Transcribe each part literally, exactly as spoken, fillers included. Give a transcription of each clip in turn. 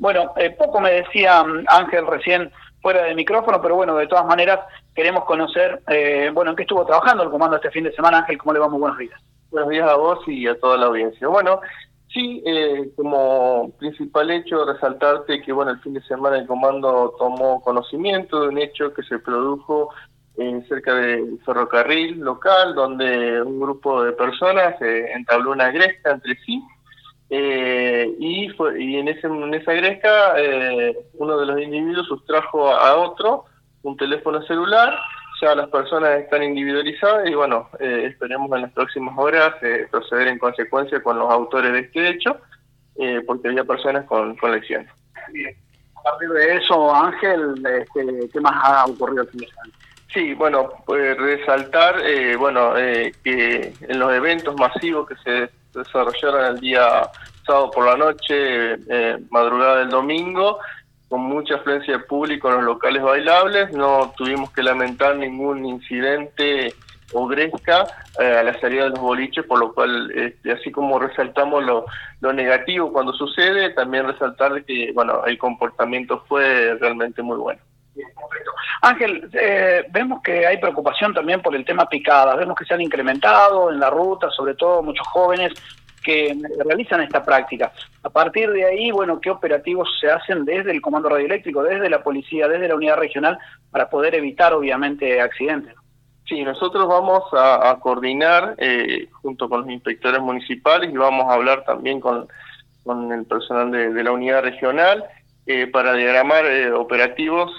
Bueno, eh, poco me decía Ángel recién fuera de micrófono, pero bueno, de todas maneras queremos conocer, eh, bueno, en qué estuvo trabajando el comando este fin de semana. Ángel, ¿cómo le va? Muy buenos días. Buenos días a vos y a toda la audiencia. Bueno, sí, eh, como principal hecho, resaltarte que, bueno, el fin de semana el comando tomó conocimiento de un hecho que se produjo eh, cerca del ferrocarril local, donde un grupo de personas eh, entabló una gresca entre sí. Eh, y, fue, y en, ese, en esa gresca eh, uno de los individuos sustrajo a otro un teléfono celular. Ya las personas están individualizadas y bueno, eh, esperemos en las próximas horas eh, proceder en consecuencia con los autores de este hecho, eh, porque había personas con, con lesiones. Bien. A partir de eso, Ángel, este, ¿qué más ha ocurrido el fin de semana? Sí, bueno, pues resaltar eh, bueno eh, que en los eventos masivos que se desarrollaron el día sábado por la noche, eh, madrugada del domingo, con mucha afluencia de público en los locales bailables, no tuvimos que lamentar ningún incidente o gresca eh, a la salida de los boliches, por lo cual, este, así como resaltamos lo, lo negativo cuando sucede, también resaltar que bueno el comportamiento fue realmente muy bueno. Perfecto. Ángel, eh, vemos que hay preocupación también por el tema picadas, vemos que se han incrementado en la ruta, sobre todo muchos jóvenes que realizan esta práctica. A partir de ahí, bueno, ¿qué operativos se hacen desde el Comando Radioeléctrico, desde la policía, desde la unidad regional, para poder evitar, obviamente, accidentes? Sí, nosotros vamos a, a coordinar eh, junto con los inspectores municipales y vamos a hablar también con, con el personal de, de la unidad regional eh, para diagramar eh, operativos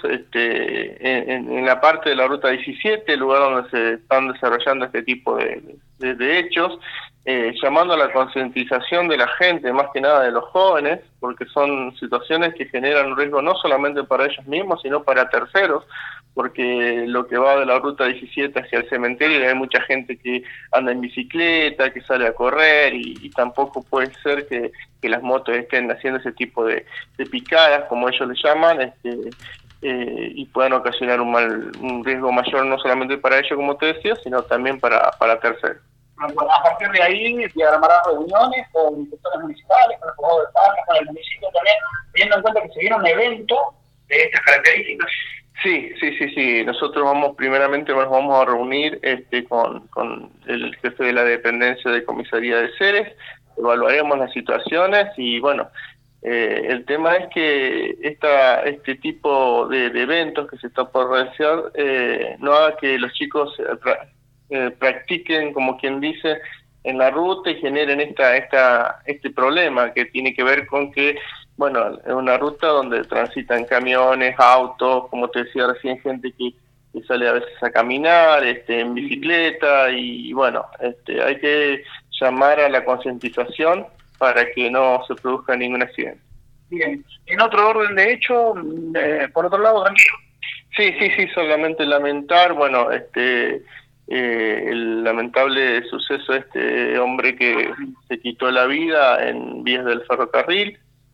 este, en, en la parte de la ruta diecisiete, el lugar donde se están desarrollando este tipo de, de, de hechos, eh, llamando a la concientización de la gente, más que nada de los jóvenes, porque son situaciones que generan un riesgo no solamente para ellos mismos, sino para terceros, porque lo que va de la ruta diecisiete hacia el cementerio hay mucha gente que anda en bicicleta, que sale a correr y, y tampoco puede ser que, que las motos estén haciendo ese tipo de, de picadas, como ellos le llaman, este, eh, y puedan ocasionar un, mal, un riesgo mayor no solamente para ellos, como te decía, sino también para, para terceros. Bueno, a partir de ahí diagramará reuniones con inspectores municipales, con el juzgado de paz, con el municipio también, teniendo en cuenta que se viene un evento de estas características. Sí, sí, sí, sí. Nosotros vamos, primeramente nos vamos a reunir este, con, con el jefe de la dependencia de comisaría de Ceres, evaluaremos las situaciones y bueno, eh, el tema es que esta, este tipo de, de eventos que se está por realizar eh, no haga que los chicos eh, pra, eh, practiquen, como quien dice, en la ruta y generen esta, esta, este problema que tiene que ver con que bueno, es una ruta donde transitan camiones, autos, como te decía recién, gente que, que sale a veces a caminar, este, en bicicleta, y, y bueno, este, hay que llamar a la concientización para que no se produzca ningún accidente. Bien, en otro orden de hecho, eh, por otro lado, tranquilo. Sí, sí, sí, solamente lamentar, bueno, este, eh, el lamentable suceso de este hombre que se quitó la vida en vías del ferrocarril.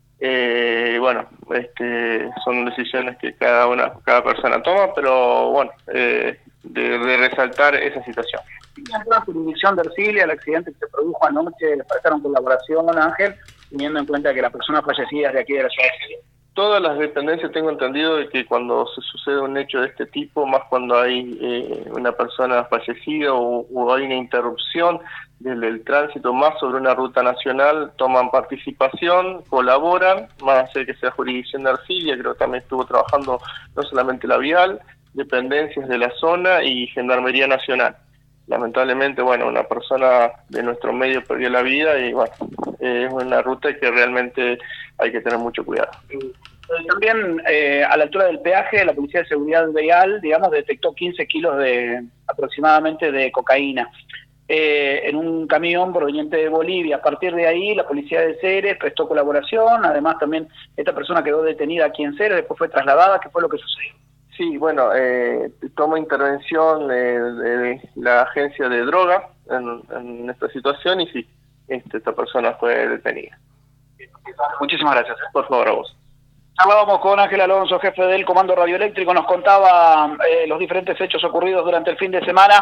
Eh, bueno, este, son decisiones que cada una, cada persona toma, pero bueno, eh, de, de resaltar esa situación. En la jurisdicción de Ercilia, el accidente que se produjo anoche, ¿les prestaron colaboración, Ángel, teniendo en cuenta que la persona fallecida es de aquí de la ciudad de Ercilia? Todas las dependencias tengo entendido de que cuando se sucede un hecho de este tipo, más cuando hay eh, una persona fallecida o, o hay una interrupción del, del tránsito más sobre una ruta nacional, toman participación, colaboran, más allá de que sea jurisdicción de Ercilia, creo que también estuvo trabajando no solamente la vial, dependencias de la zona y Gendarmería Nacional. Lamentablemente, bueno, una persona de nuestro medio perdió la vida y bueno, eh, es una ruta que realmente hay que tener mucho cuidado. También eh, a la altura del peaje, la Policía de Seguridad Vial, digamos, detectó quince kilos de aproximadamente de cocaína eh, en un camión proveniente de Bolivia. A partir de ahí, la Policía de Ceres prestó colaboración. Además, también esta persona quedó detenida aquí en Ceres, después fue trasladada. ¿Qué fue lo que sucedió? Sí, bueno, eh, toma intervención eh, de la agencia de droga en, en esta situación y sí, este, esta persona fue detenida. Muchísimas gracias. Por favor, a vos. Hablábamos con Ángel Alonso, jefe del Comando Radioeléctrico, nos contaba eh, los diferentes hechos ocurridos durante el fin de semana.